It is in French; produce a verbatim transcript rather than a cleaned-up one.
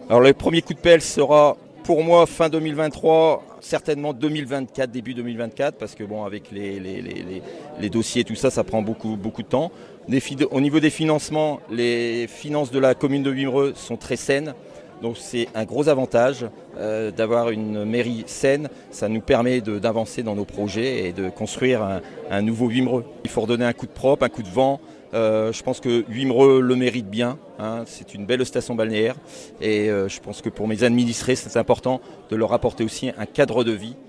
Alors le premier coup de pelle sera pour moi fin deux mille vingt-trois, certainement deux mille vingt-quatre, début deux mille vingt-quatre, parce que bon, avec les, les, les, les, les dossiers et tout ça, ça prend beaucoup, beaucoup de temps. Au niveau des financements, les finances de la commune de Wimereux sont très saines. Donc c'est un gros avantage euh, d'avoir une mairie saine. Ça nous permet de, d'avancer dans nos projets et de construire un, un nouveau Wimereux. Il faut redonner un coup de propre, un coup de vent. Euh, je pense que Wimereux le mérite bien. Hein. C'est une belle station balnéaire. Et euh, je pense que pour mes administrés, c'est important de leur apporter aussi un cadre de vie.